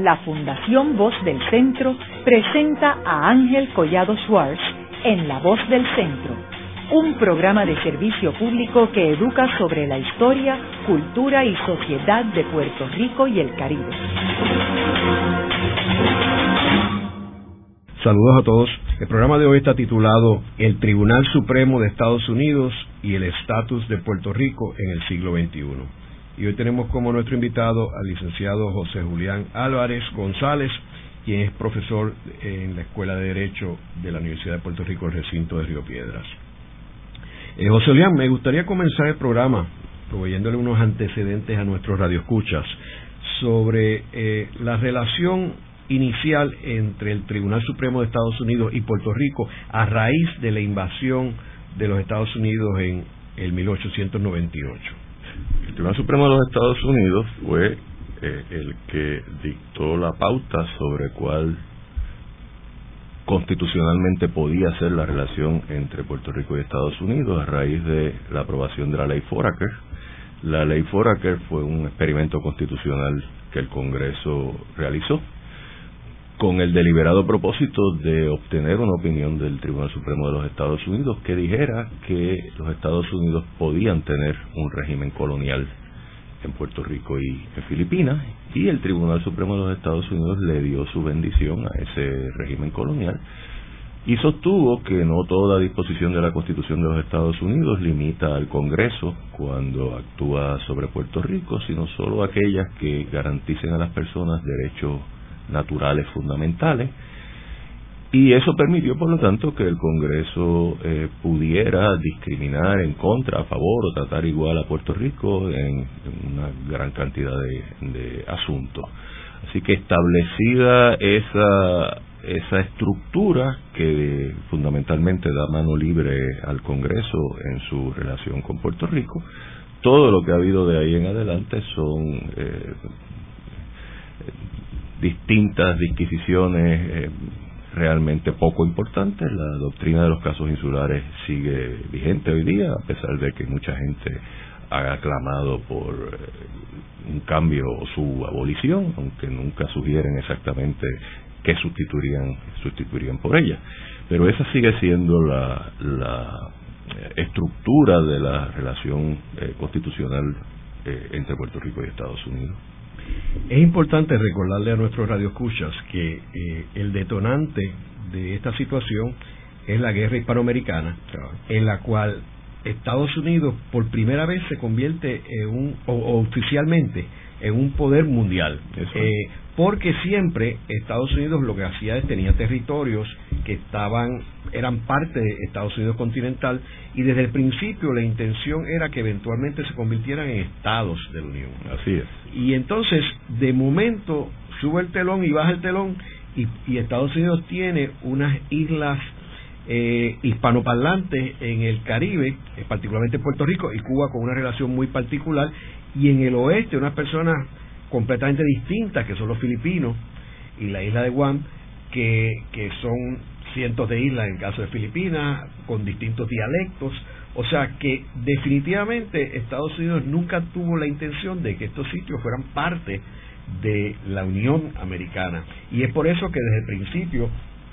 la Fundación Voz del Centro presenta a Ángel Collado Schwartz en La Voz del Centro, un programa de servicio público que educa sobre la historia, cultura y sociedad de Puerto Rico y el Caribe. Saludos a todos. El programa de hoy está titulado El Tribunal Supremo de Estados Unidos y el estatus de Puerto Rico en el siglo XXI. Y hoy tenemos como nuestro invitado al licenciado José Julián Álvarez González, quien es profesor en la Escuela de Derecho de la Universidad de Puerto Rico, el recinto de Río Piedras. José Julián, me gustaría comenzar el programa proveyéndole unos antecedentes a nuestros radioescuchas sobre la relación inicial entre el Tribunal Supremo de Estados Unidos y Puerto Rico a raíz de la invasión de los Estados Unidos en el 1898. El Tribunal Supremo de los Estados Unidos fue el que dictó la pauta sobre cuál constitucionalmente podía ser la relación entre Puerto Rico y Estados Unidos a raíz de la aprobación de la ley Foraker. La ley Foraker fue un experimento constitucional que el Congreso realizó con el deliberado propósito de obtener una opinión del Tribunal Supremo de los Estados Unidos que dijera que los Estados Unidos podían tener un régimen colonial en Puerto Rico y en Filipinas, y el Tribunal Supremo de los Estados Unidos le dio su bendición a ese régimen colonial y sostuvo que no toda disposición de la Constitución de los Estados Unidos limita al Congreso cuando actúa sobre Puerto Rico, sino solo aquellas que garanticen a las personas derechos naturales fundamentales, y eso permitió por lo tanto que el Congreso pudiera discriminar en contra, a favor o tratar igual a Puerto Rico en una gran cantidad de asuntos. Así que establecida esa estructura que fundamentalmente da mano libre al Congreso en su relación con Puerto Rico, todo lo que ha habido de ahí en adelante son distintas disquisiciones realmente poco importantes. La doctrina de los casos insulares sigue vigente hoy día, a pesar de que mucha gente ha clamado por un cambio o su abolición, aunque nunca sugieren exactamente qué sustituirían por ella. Pero esa sigue siendo la estructura de la relación constitucional entre Puerto Rico y Estados Unidos. Es importante recordarle a nuestros radioescuchas que el detonante de esta situación es la guerra hispanoamericana, en la cual Estados Unidos por primera vez se convierte oficialmente en un poder mundial, porque siempre Estados Unidos lo que hacía es tenía territorios que eran parte de Estados Unidos continental, y desde el principio la intención era que eventualmente se convirtieran en estados de la Unión. Así es. Y entonces de momento sube el telón y baja el telón, y Estados Unidos tiene unas islas hispanoparlantes en el Caribe, particularmente Puerto Rico y Cuba, con una relación muy particular, y en el oeste unas personas completamente distintas que son los filipinos y la isla de Guam, que son cientos de islas en el caso de Filipinas, con distintos dialectos. O sea que definitivamente Estados Unidos nunca tuvo la intención de que estos sitios fueran parte de la Unión Americana, y es por eso que desde el principio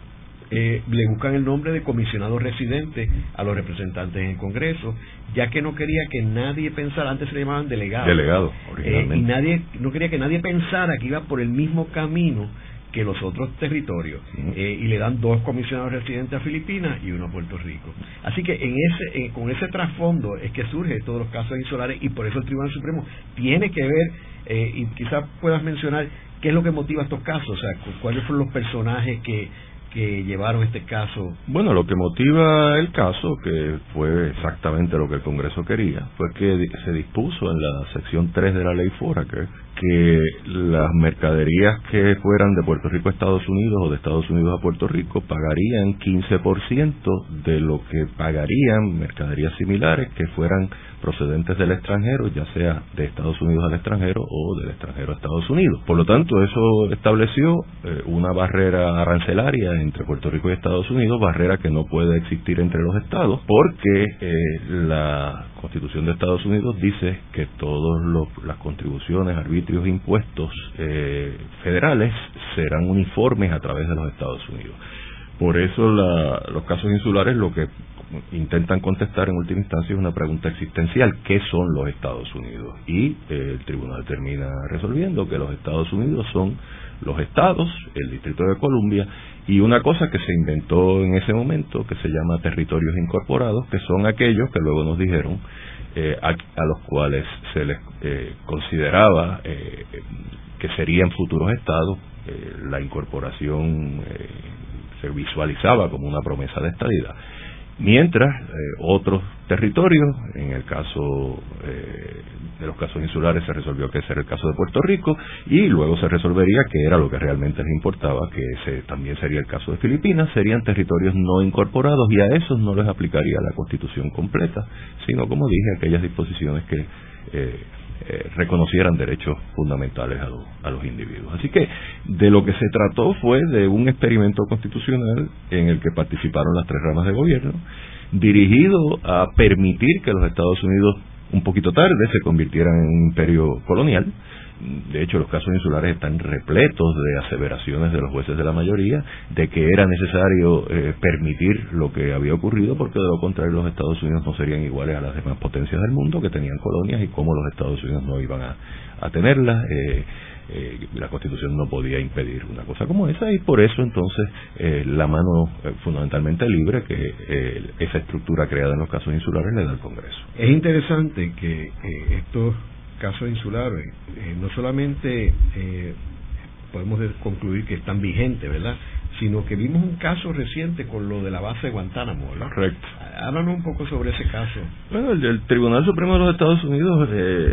le buscan el nombre de comisionado residente a los representantes en el Congreso, ya que no quería que nadie pensara, antes se le llamaban delegados, originalmente, y no quería que nadie pensara que iba por el mismo camino que los otros territorios, y le dan 2 comisionados residentes a Filipinas y 1 a Puerto Rico. Así que con ese trasfondo es que surge todos los casos insulares, y por eso el Tribunal Supremo tiene que ver, y quizás puedas mencionar qué es lo que motiva estos casos, o sea, cuáles fueron los personajes que llevaron este caso. Bueno, lo que motiva el caso, que fue exactamente lo que el Congreso quería, fue que se dispuso en la sección 3 de la ley Foraker que las mercaderías que fueran de Puerto Rico a Estados Unidos o de Estados Unidos a Puerto Rico pagarían 15% de lo que pagarían mercaderías similares que fueran procedentes del extranjero, ya sea de Estados Unidos al extranjero o del extranjero a Estados Unidos. Por lo tanto, eso estableció una barrera arancelaria entre Puerto Rico y Estados Unidos, barrera que no puede existir entre los estados, porque la Constitución de Estados Unidos dice que todas las contribuciones, arbitrios e impuestos federales serán uniformes a través de los Estados Unidos. Por eso los casos insulares lo que intentan contestar en última instancia es una pregunta existencial: ¿qué son los Estados Unidos? Y el tribunal termina resolviendo que los Estados Unidos son los estados, el Distrito de Columbia y una cosa que se inventó en ese momento que se llama territorios incorporados, que son aquellos que luego nos dijeron a los cuales se les consideraba que serían futuros estados. La incorporación se visualizaba como una promesa de estadidad, mientras otros territorios, en el caso de los casos insulares se resolvió que ese era el caso de Puerto Rico, y luego se resolvería que era lo que realmente les importaba, que ese también sería el caso de Filipinas, serían territorios no incorporados, y a esos no les aplicaría la Constitución completa, sino, como dije, aquellas disposiciones que reconocieran derechos fundamentales a los individuos. Así que de lo que se trató fue de un experimento constitucional en el que participaron las tres ramas de gobierno, dirigido a permitir que los Estados Unidos, un poquito tarde, se convirtieran en un imperio colonial. De hecho, los casos insulares están repletos de aseveraciones de los jueces de la mayoría de que era necesario permitir lo que había ocurrido, porque de lo contrario los Estados Unidos no serían iguales a las demás potencias del mundo que tenían colonias, y cómo los Estados Unidos no iban a tenerlas. La Constitución no podía impedir una cosa como esa, y por eso entonces la mano fundamentalmente libre que esa estructura creada en los casos insulares le da al Congreso. Es interesante que estos casos insulares no solamente podemos concluir que están vigentes, ¿verdad?, sino que vimos un caso reciente con lo de la base de Guantánamo, ¿verdad? Correcto. Háblanos un poco sobre ese caso. Bueno, el Tribunal Supremo de los Estados Unidos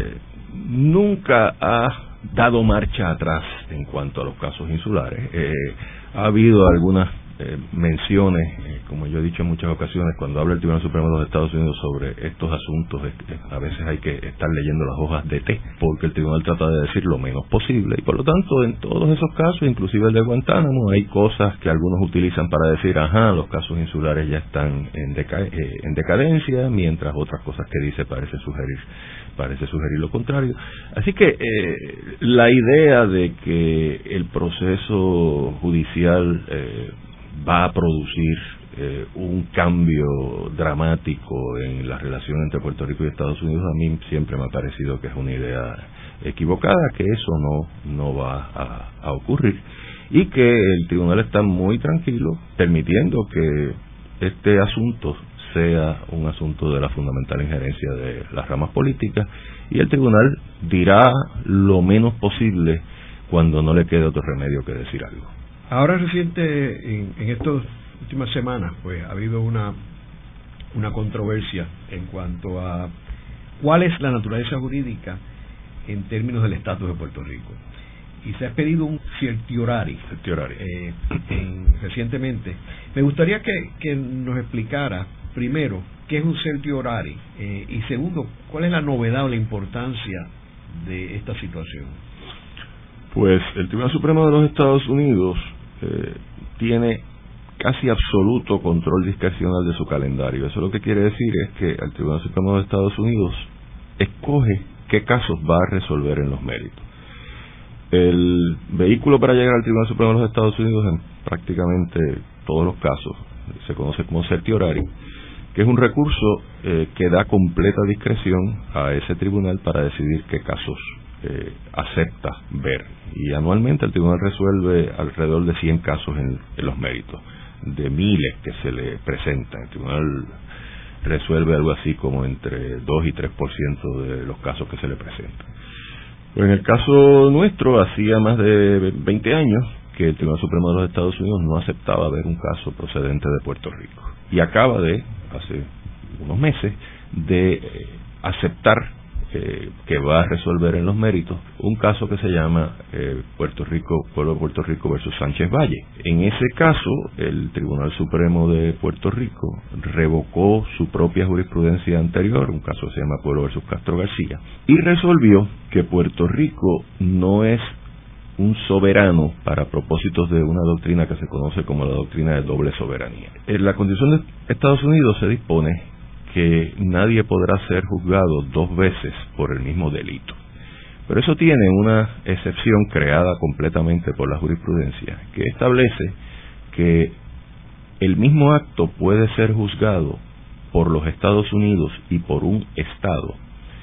nunca ha dado marcha atrás en cuanto a los casos insulares. Ha habido algunas menciones, como yo he dicho en muchas ocasiones, cuando habla el Tribunal Supremo de los Estados Unidos sobre estos asuntos, a veces hay que estar leyendo las hojas de té, porque el tribunal trata de decir lo menos posible, y por lo tanto en todos esos casos, inclusive el de Guantánamo, hay cosas que algunos utilizan para decir, los casos insulares ya están en decadencia, mientras otras cosas que dice parece sugerir lo contrario. Así que la idea de que el proceso judicial va a producir un cambio dramático en la relación entre Puerto Rico y Estados Unidos, a mí siempre me ha parecido que es una idea equivocada, que eso no va a ocurrir, y que el tribunal está muy tranquilo permitiendo que este asunto sea un asunto de la fundamental injerencia de las ramas políticas, y el tribunal dirá lo menos posible cuando no le quede otro remedio que decir algo. Ahora reciente, en estas últimas semanas, pues ha habido una controversia en cuanto a cuál es la naturaleza jurídica en términos del estatus de Puerto Rico. Y se ha pedido un certiorari. Recientemente. Me gustaría que nos explicara, primero, qué es un certiorari, y segundo, cuál es la novedad o la importancia de esta situación. Pues el Tribunal Supremo de los Estados Unidos tiene casi absoluto control discrecional de su calendario. Eso lo que quiere decir es que el Tribunal Supremo de Estados Unidos escoge qué casos va a resolver en los méritos. El vehículo para llegar al Tribunal Supremo de los Estados Unidos en prácticamente todos los casos se conoce como certiorari, que es un recurso que da completa discreción a ese tribunal para decidir qué casos acepta ver, y anualmente el tribunal resuelve alrededor de 100 casos en los méritos, de miles que se le presentan. El tribunal resuelve algo así como entre 2 y 3% de los casos que se le presentan. Pues en el caso nuestro, hacía más de 20 años que el Tribunal Supremo de los Estados Unidos no aceptaba ver un caso procedente de Puerto Rico, y acaba de, hace unos meses, de aceptar que va a resolver en los méritos un caso que se llama Pueblo de Puerto Rico versus Sánchez Valle. En ese caso, el Tribunal Supremo de Puerto Rico revocó su propia jurisprudencia anterior, un caso que se llama Pueblo versus Castro García, y resolvió que Puerto Rico no es un soberano para propósitos de una doctrina que se conoce como la doctrina de doble soberanía. En la Constitución de Estados Unidos se dispone que nadie podrá ser juzgado 2 veces por el mismo delito. Pero eso tiene una excepción creada completamente por la jurisprudencia, que establece que el mismo acto puede ser juzgado por los Estados Unidos y por un Estado,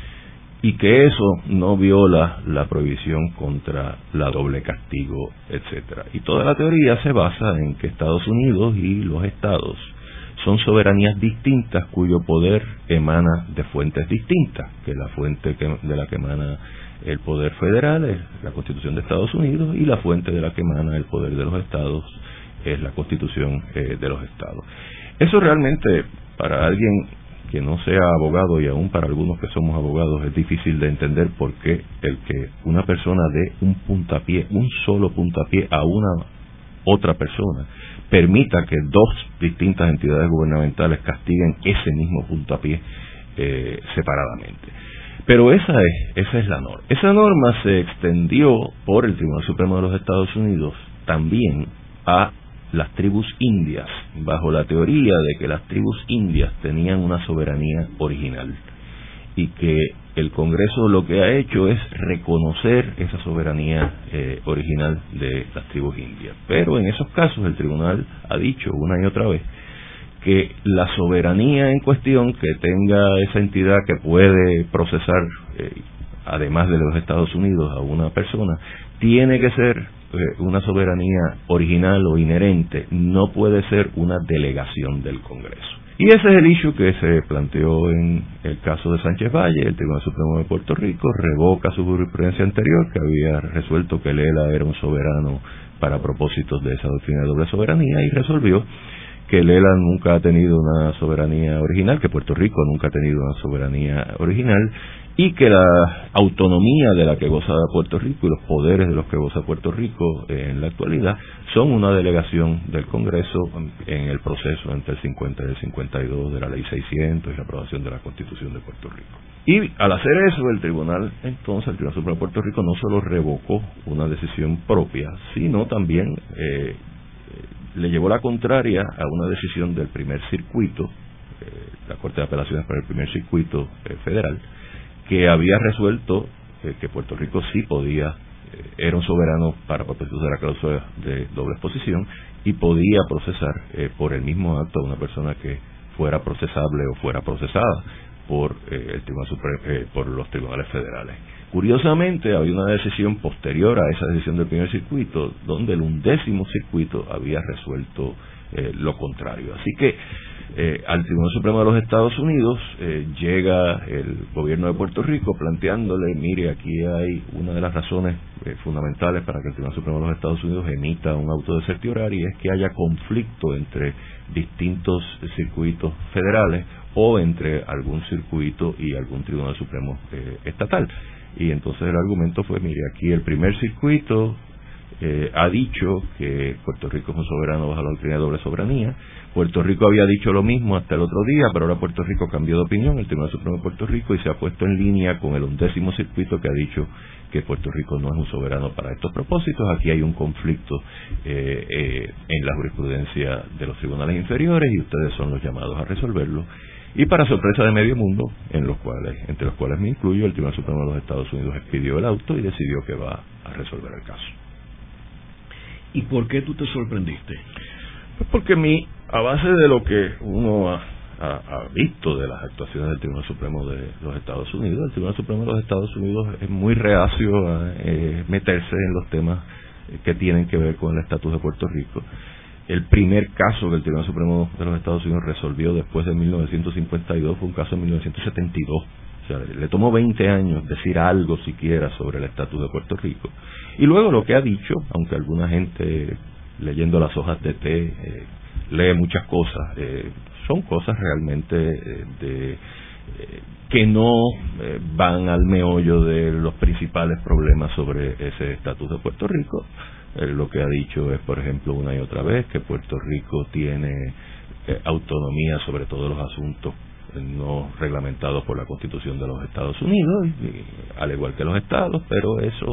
y que eso no viola la prohibición contra la doble castigo, etcétera. Y toda la teoría se basa en que Estados Unidos y los Estados son soberanías distintas cuyo poder emana de fuentes distintas, que la fuente de la que emana el poder federal es la Constitución de Estados Unidos y la fuente de la que emana el poder de los Estados es la Constitución de los Estados. Eso realmente, para alguien que no sea abogado, y aún para algunos que somos abogados, es difícil de entender por qué el que una persona dé un solo puntapié a una otra persona permita que 2 distintas entidades gubernamentales castiguen ese mismo puntapié separadamente. Pero esa es la norma. Esa norma se extendió por el Tribunal Supremo de los Estados Unidos también a las tribus indias, bajo la teoría de que las tribus indias tenían una soberanía original y que el Congreso lo que ha hecho es reconocer esa soberanía original de las tribus indias. Pero en esos casos el tribunal ha dicho una y otra vez que la soberanía en cuestión que tenga esa entidad que puede procesar, además de los Estados Unidos, a una persona, tiene que ser una soberanía original o inherente, no puede ser una delegación del Congreso. Y ese es el issue que se planteó en el caso de Sánchez Valle. El Tribunal Supremo de Puerto Rico revoca su jurisprudencia anterior, que había resuelto que Lela era un soberano para propósitos de esa doctrina de doble soberanía, y resolvió que Lela nunca ha tenido una soberanía original, que Puerto Rico nunca ha tenido una soberanía original, y que la autonomía de la que goza Puerto Rico y los poderes de los que goza Puerto Rico en la actualidad son una delegación del Congreso en el proceso entre el 50 y el 52 de la Ley 600 y la aprobación de la Constitución de Puerto Rico. Y al hacer eso, el Tribunal Supremo de Puerto Rico no solo revocó una decisión propia, sino también le llevó la contraria a una decisión del primer circuito, la Corte de Apelaciones para el primer circuito federal, que había resuelto que Puerto Rico sí podía, era un soberano para propósitos de la cláusula de doble exposición y podía procesar por el mismo acto a una persona que fuera procesable o fuera procesada por el Tribunal Supremo, por los tribunales federales. Curiosamente, había una decisión posterior a esa decisión del primer circuito, donde el 11º circuito había resuelto lo contrario. Así que al Tribunal Supremo de los Estados Unidos llega el gobierno de Puerto Rico planteándole, mire, aquí hay una de las razones fundamentales para que el Tribunal Supremo de los Estados Unidos emita un auto de certiorari, es que haya conflicto entre distintos circuitos federales o entre algún circuito y algún Tribunal Supremo estatal. Y entonces el argumento fue, mire, aquí el primer circuito ha dicho que Puerto Rico es un soberano bajo la doctrina de doble soberanía. Puerto Rico había dicho lo mismo hasta el otro día, pero ahora Puerto Rico cambió de opinión, el Tribunal Supremo de Puerto Rico, y se ha puesto en línea con el 11º circuito que ha dicho que Puerto Rico no es un soberano para estos propósitos. Aquí hay un conflicto en la jurisprudencia de los tribunales inferiores y ustedes son los llamados a resolverlo. Y para sorpresa de medio mundo, entre los cuales me incluyo, el Tribunal Supremo de los Estados Unidos expidió el auto y decidió que va a resolver el caso. ¿Y por qué tú te sorprendiste? Pues porque a base de lo que uno ha visto de las actuaciones del Tribunal Supremo de los Estados Unidos, el Tribunal Supremo de los Estados Unidos es muy reacio a meterse en los temas que tienen que ver con el estatus de Puerto Rico. El primer caso que el Tribunal Supremo de los Estados Unidos resolvió después de 1952 fue un caso en 1972. O sea, le tomó 20 años decir algo siquiera sobre el estatus de Puerto Rico. Y luego lo que ha dicho, aunque alguna gente leyendo las hojas de té lee muchas cosas, son cosas realmente de que no van al meollo de los principales problemas sobre ese estatus de Puerto Rico. Lo que ha dicho es, por ejemplo, una y otra vez, que Puerto Rico tiene autonomía sobre todos los asuntos no reglamentados por la Constitución de los Estados Unidos, al igual que los estados, pero eso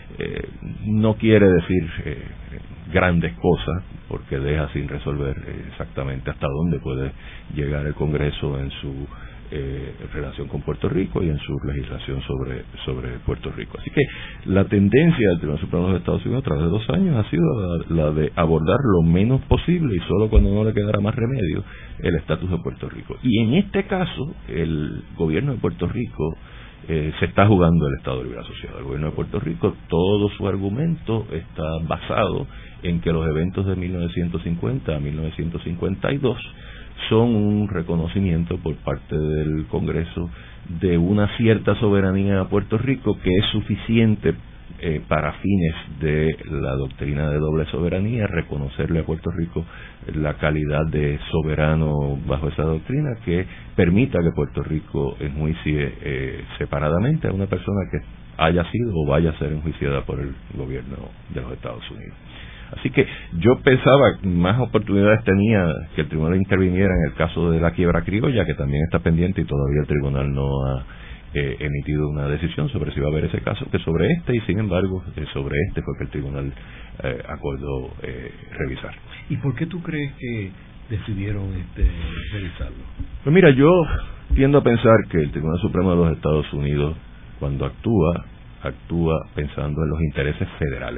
no quiere decir grandes cosas, porque deja sin resolver exactamente hasta dónde puede llegar el Congreso en su relación con Puerto Rico y en su legislación sobre Puerto Rico. Así que la tendencia del Tribunal Supremo de los Estados Unidos a través de 2 años ha sido la de abordar lo menos posible y solo cuando no le quedara más remedio el estatus de Puerto Rico. Y en este caso el gobierno de Puerto Rico se está jugando el Estado Libre Asociado. El gobierno de Puerto Rico, todo su argumento está basado en que los eventos de 1950 a 1952 son un reconocimiento por parte del Congreso de una cierta soberanía a Puerto Rico que es suficiente para fines de la doctrina de doble soberanía, reconocerle a Puerto Rico la calidad de soberano bajo esa doctrina que permita que Puerto Rico enjuicie separadamente a una persona que haya sido o vaya a ser enjuiciada por el gobierno de los Estados Unidos. Así que yo pensaba más oportunidades tenía que el tribunal interviniera en el caso de la quiebra criolla, que también está pendiente y todavía el tribunal no ha emitido una decisión sobre si va a haber ese caso, que sobre este, y sin embargo sobre este fue que el tribunal acordó revisar. ¿Y por qué tú crees que decidieron revisarlo? Pues mira, yo tiendo a pensar que el Tribunal Supremo de los Estados Unidos, cuando actúa pensando en los intereses federales.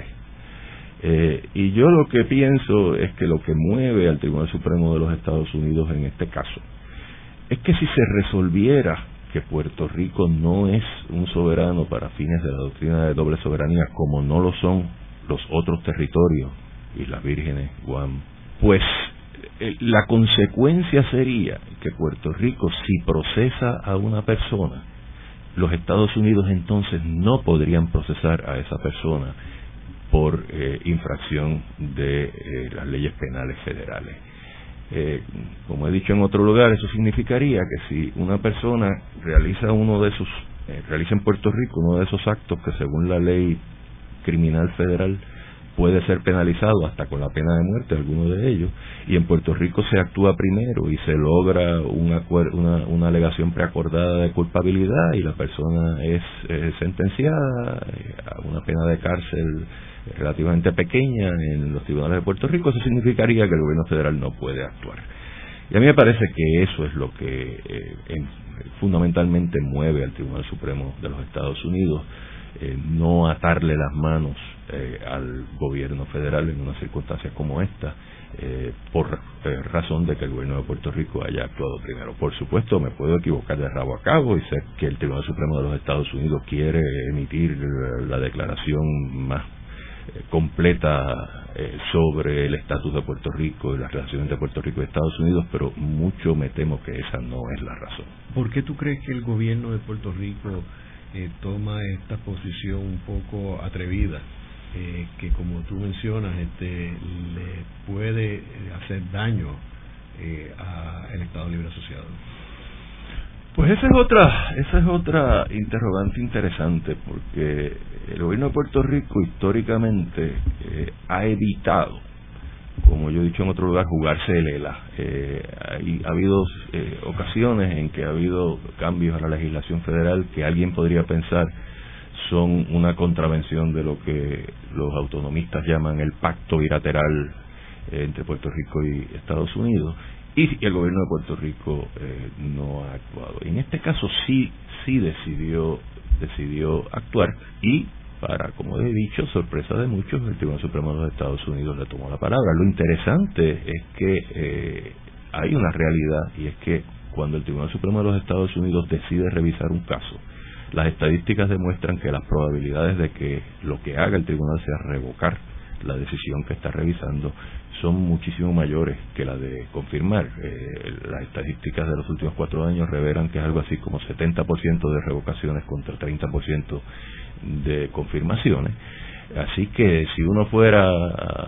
Y yo lo que pienso es que lo que mueve al Tribunal Supremo de los Estados Unidos en este caso es que si se resolviera que Puerto Rico no es un soberano para fines de la doctrina de doble soberanía, como no lo son los otros territorios, Islas Vírgenes, Guam, pues la consecuencia sería que Puerto Rico, si procesa a una persona, los Estados Unidos entonces no podrían procesar a esa persona por infracción de las leyes penales federales. Como he dicho en otro lugar, eso significaría que si una persona realiza realiza en Puerto Rico uno de esos actos que según la ley criminal federal puede ser penalizado hasta con la pena de muerte, alguno de ellos, y en Puerto Rico se actúa primero y se logra una alegación preacordada de culpabilidad y la persona es sentenciada a una pena de cárcel relativamente pequeña en los tribunales de Puerto Rico, eso significaría que el gobierno federal no puede actuar. Y a mí me parece que eso es lo que fundamentalmente mueve al Tribunal Supremo de los Estados Unidos, no atarle las manos al gobierno federal en una circunstancia como esta, por razón de que el gobierno de Puerto Rico haya actuado primero. Por supuesto, me puedo equivocar de rabo a cabo y sé que el Tribunal Supremo de los Estados Unidos quiere emitir la declaración más completa sobre el estatus de Puerto Rico y las relaciones entre Puerto Rico y Estados Unidos, pero mucho me temo que esa no es la razón. ¿Por qué tú crees que el gobierno de Puerto Rico toma esta posición un poco atrevida, que como tú mencionas le puede hacer daño al Estado Libre Asociado? Pues esa es otra interrogante interesante, porque el gobierno de Puerto Rico históricamente ha evitado, como yo he dicho en otro lugar, jugarse el ELA. Ha habido ocasiones en que ha habido cambios a la legislación federal que alguien podría pensar son una contravención de lo que los autonomistas llaman el pacto bilateral entre Puerto Rico y Estados Unidos, y el gobierno de Puerto Rico no ha actuado. En este caso sí decidió actuar, y para, como he dicho, sorpresa de muchos, el Tribunal Supremo de los Estados Unidos le tomó la palabra. Lo interesante es que hay una realidad, y es que cuando el Tribunal Supremo de los Estados Unidos decide revisar un caso, las estadísticas demuestran que las probabilidades de que lo que haga el tribunal sea revocar la decisión que está revisando son muchísimo mayores que la de confirmar. Las estadísticas de los últimos 4 años revelan que es algo así como 70% de revocaciones contra 30% de confirmaciones. Así que si uno fuera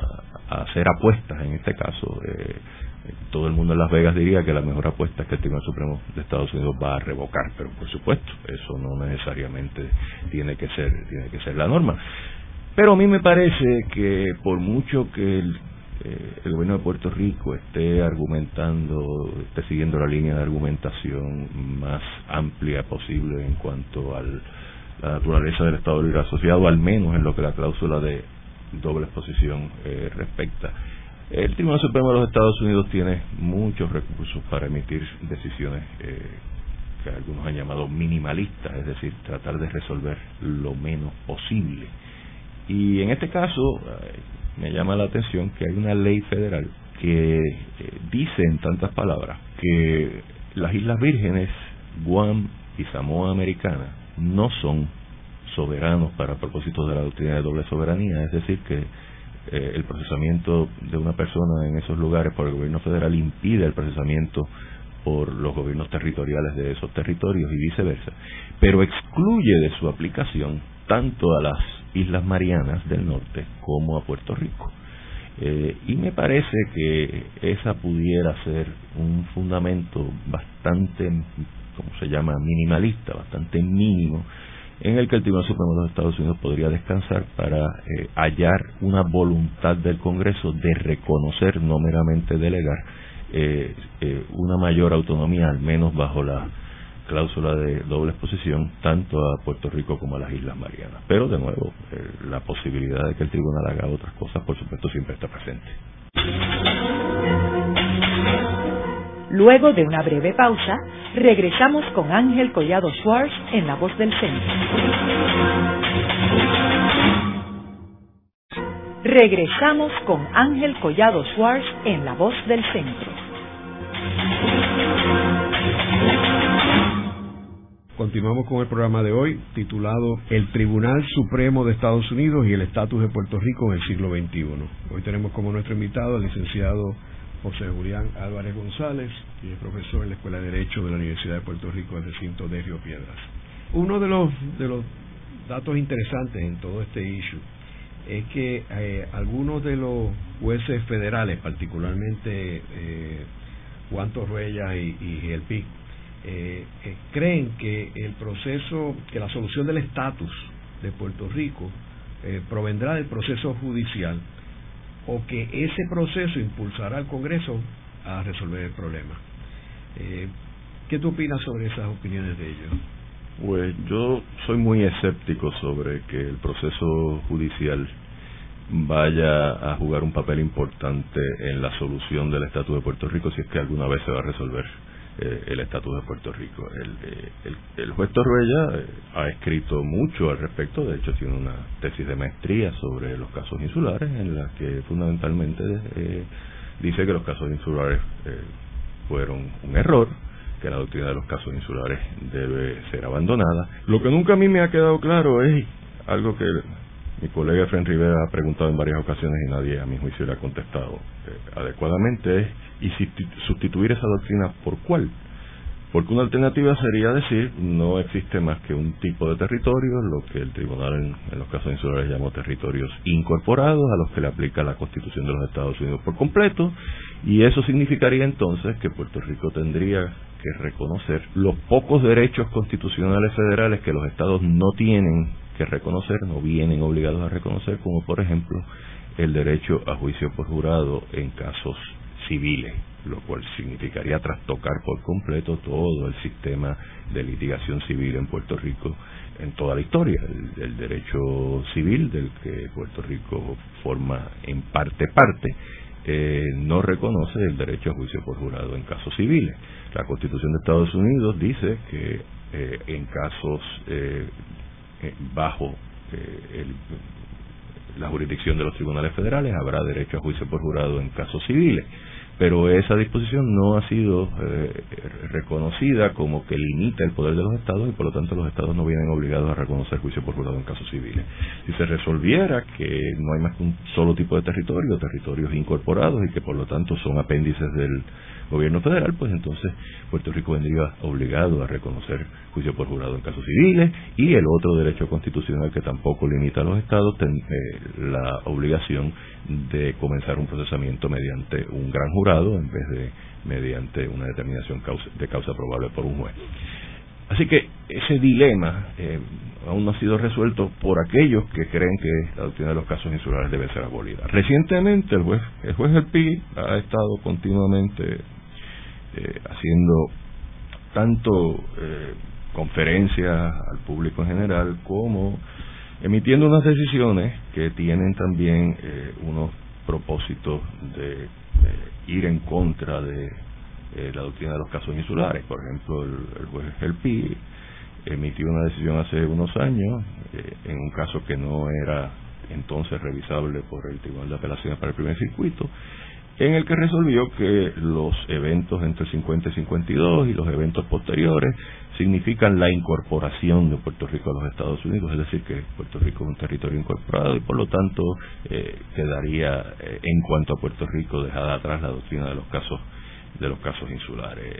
hacer apuestas en este caso. Todo el mundo en Las Vegas diría que la mejor apuesta es que el Tribunal Supremo de Estados Unidos va a revocar, pero por supuesto eso no necesariamente tiene que ser la norma. Pero a mí me parece que por mucho que el gobierno de Puerto Rico esté siguiendo la línea de argumentación más amplia posible en cuanto a la naturaleza del Estado Libre Asociado, al menos en lo que la cláusula de doble exposición respecta, el Tribunal Supremo de los Estados Unidos tiene muchos recursos para emitir decisiones que algunos han llamado minimalistas, es decir, tratar de resolver lo menos posible. Y en este caso me llama la atención que hay una ley federal que dice en tantas palabras que las Islas Vírgenes, Guam y Samoa Americana no son soberanos para propósitos de la doctrina de doble soberanía, es decir, que el procesamiento de una persona en esos lugares por el gobierno federal impide el procesamiento por los gobiernos territoriales de esos territorios y viceversa, pero excluye de su aplicación tanto a las Islas Marianas del Norte como a Puerto Rico. Y me parece que esa pudiera ser un fundamento bastante, ¿cómo se llama?, minimalista, bastante mínimo, en el que el Tribunal Supremo de los Estados Unidos podría descansar para hallar una voluntad del Congreso de reconocer, no meramente delegar, una mayor autonomía, al menos bajo la cláusula de doble exposición, tanto a Puerto Rico como a las Islas Marianas. Pero, de nuevo, la posibilidad de que el tribunal haga otras cosas, por supuesto, siempre está presente. Luego de una breve pausa, regresamos con Ángel Collado Schwartz en La Voz del Centro. Regresamos con Ángel Collado Schwartz en La Voz del Centro. Continuamos con el programa de hoy, titulado El Tribunal Supremo de Estados Unidos y el estatus de Puerto Rico en el siglo XXI. Hoy tenemos como nuestro invitado al licenciado José Julián Álvarez González, que es profesor en la Escuela de Derecho de la Universidad de Puerto Rico del recinto de Río Piedras. Uno de los datos interesantes en todo este issue es que algunos de los jueces federales, particularmente Juan Torruella y el PIC, creen que el proceso, que la solución del estatus de Puerto Rico provendrá del proceso judicial, o que ese proceso impulsará al Congreso a resolver el problema. ¿Qué tú opinas sobre esas opiniones de ellos? Pues yo soy muy escéptico sobre que el proceso judicial vaya a jugar un papel importante en la solución del estatus de Puerto Rico, si es que alguna vez se va a resolver el estatus de Puerto Rico. El juez Torruella ha escrito mucho al respecto, de hecho tiene una tesis de maestría sobre los casos insulares, en la que fundamentalmente dice que los casos insulares fueron un error, que la doctrina de los casos insulares debe ser abandonada. Lo que nunca a mí me ha quedado claro es algo que mi colega Efraín Rivera ha preguntado en varias ocasiones y nadie a mi juicio le ha contestado adecuadamente, es ¿y si sustituir esa doctrina por cuál? Porque una alternativa sería decir no existe más que un tipo de territorio, lo que el tribunal en los casos insulares llamó territorios incorporados, a los que le aplica la Constitución de los Estados Unidos por completo, y eso significaría entonces que Puerto Rico tendría que reconocer los pocos derechos constitucionales federales que los estados no tienen que reconocer, no vienen obligados a reconocer, como por ejemplo el derecho a juicio por jurado en casos civiles, lo cual significaría trastocar por completo todo el sistema de litigación civil en Puerto Rico en toda la historia. El derecho civil del que Puerto Rico forma en parte no reconoce el derecho a juicio por jurado en casos civiles. La Constitución de Estados Unidos dice que en casos bajo la jurisdicción de los tribunales federales habrá derecho a juicio por jurado en casos civiles, pero esa disposición no ha sido reconocida como que limita el poder de los estados y por lo tanto los estados no vienen obligados a reconocer juicio por jurado en casos civiles. Si se resolviera que no hay más que un solo tipo de territorio, territorios incorporados y que por lo tanto son apéndices del gobierno federal, pues entonces Puerto Rico vendría obligado a reconocer juicio por jurado en casos civiles, y el otro derecho constitucional que tampoco limita a los estados, la obligación de comenzar un procesamiento mediante un gran jurado en vez de mediante una determinación de causa probable por un juez. Así que ese dilema aún no ha sido resuelto por aquellos que creen que la doctrina de los casos insulares debe ser abolida. Recientemente el juez Elpi ha estado continuamente haciendo tanto conferencias al público en general como emitiendo unas decisiones que tienen también unos propósitos de ir en contra de la doctrina de los casos insulares. Por ejemplo, el juez Elpi emitió una decisión hace unos años en un caso que no era entonces revisable por el Tribunal de Apelaciones para el Primer Circuito, en el que resolvió que los eventos entre 50 y 52 y los eventos posteriores significan la incorporación de Puerto Rico a los Estados Unidos, es decir, que Puerto Rico es un territorio incorporado y por lo tanto quedaría en cuanto a Puerto Rico dejada atrás la doctrina de los casos insulares.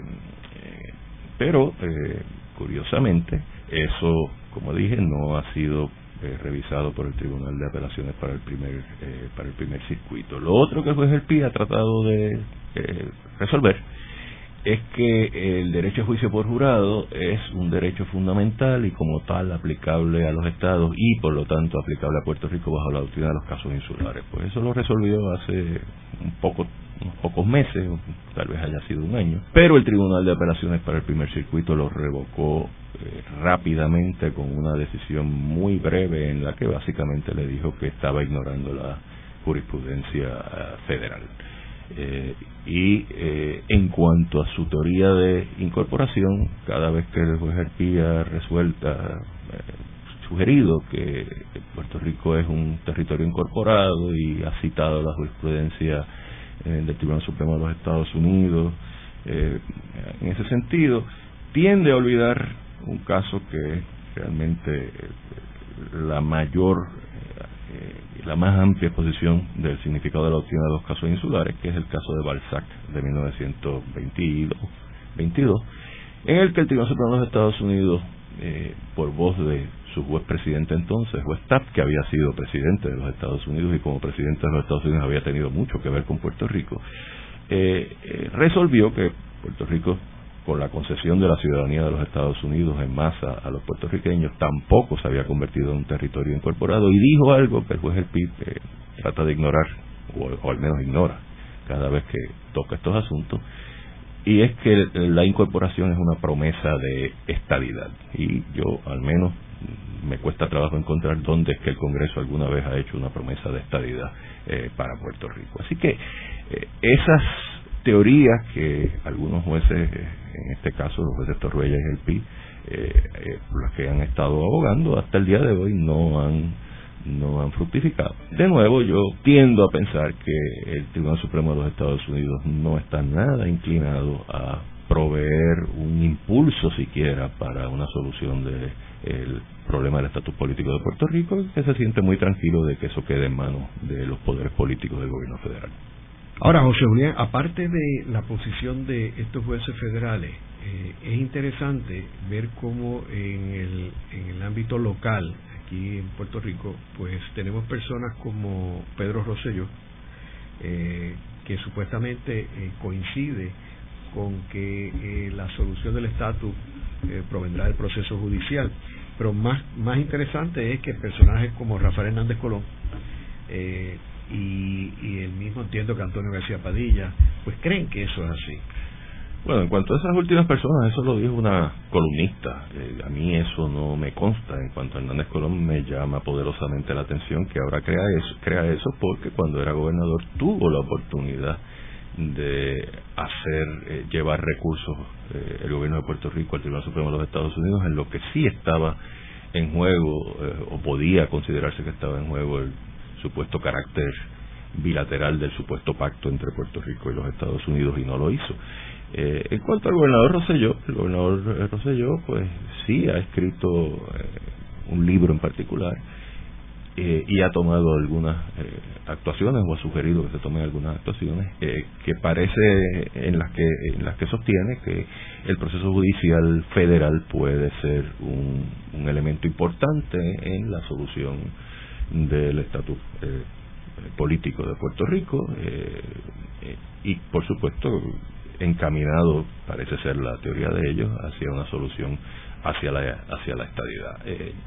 Pero curiosamente eso, como dije, no ha sido revisado por el Tribunal de Apelaciones para el primer circuito. Lo otro que el juez Elpi ha tratado de resolver es que el derecho a juicio por jurado es un derecho fundamental y como tal aplicable a los estados y por lo tanto aplicable a Puerto Rico bajo la doctrina de los casos insulares. Pues eso lo resolvió hace unos pocos meses, o tal vez haya sido un año, pero el Tribunal de Apelaciones para el Primer Circuito lo revocó rápidamente con una decisión muy breve en la que básicamente le dijo que estaba ignorando la jurisprudencia federal. En cuanto a su teoría de incorporación, cada vez que el juez Elpi ha sugerido que Puerto Rico es un territorio incorporado y ha citado la jurisprudencia del Tribunal Supremo de los Estados Unidos, en ese sentido tiende a olvidar un caso que realmente la más amplia exposición del significado de la doctrina de los casos insulares, que es el caso de Balzac de 1922, en el que el Tribunal Supremo de los Estados Unidos, por voz de su juez presidente entonces, juez Taft, que había sido presidente de los Estados Unidos y como presidente de los Estados Unidos había tenido mucho que ver con Puerto Rico, resolvió que Puerto Rico, con la concesión de la ciudadanía de los Estados Unidos en masa a los puertorriqueños, tampoco se había convertido en un territorio incorporado, y dijo algo que el juez Elpi trata de ignorar, o al menos ignora cada vez que toca estos asuntos, y es que la incorporación es una promesa de estadidad, y yo al menos me cuesta trabajo encontrar dónde es que el Congreso alguna vez ha hecho una promesa de estadidad para Puerto Rico. Así que esas teorías que algunos jueces, en este caso los jueces Torruella y Elpi, los que han estado abogando hasta el día de hoy no han fructificado. De nuevo, yo tiendo a pensar que el Tribunal Supremo de los Estados Unidos no está nada inclinado a proveer un impulso siquiera para una solución del problema del estatus político de Puerto Rico, que se siente muy tranquilo de que eso quede en manos de los poderes políticos del gobierno federal. Ahora, José Julián, aparte de la posición de estos jueces federales, es interesante ver cómo en el ámbito local, aquí en Puerto Rico, pues tenemos personas como Pedro Rosselló, que supuestamente coincide con que la solución del estatus provendrá del proceso judicial, pero más interesante es que personajes como Rafael Hernández Colón y el mismo, entiendo que Antonio García Padilla, pues creen que eso es así. Bueno, en cuanto a esas últimas personas, eso lo dijo una columnista. A mí eso no me consta. En cuanto a Hernández Colón, me llama poderosamente la atención que ahora crea eso porque cuando era gobernador tuvo la oportunidad de llevar recursos el gobierno de Puerto Rico al Tribunal Supremo de los Estados Unidos, en lo que sí estaba en juego o podía considerarse que estaba en juego el supuesto carácter bilateral del supuesto pacto entre Puerto Rico y los Estados Unidos, y no lo hizo. En cuanto al gobernador Rosselló, el gobernador Rosselló pues sí ha escrito un libro en particular, y ha tomado algunas actuaciones, o ha sugerido que se tomen algunas actuaciones que parece en las que sostiene que el proceso judicial federal puede ser un elemento importante en la solución del estatus político de Puerto Rico, y por supuesto encaminado, parece ser la teoría de ellos, hacia una solución hacia la estadidad.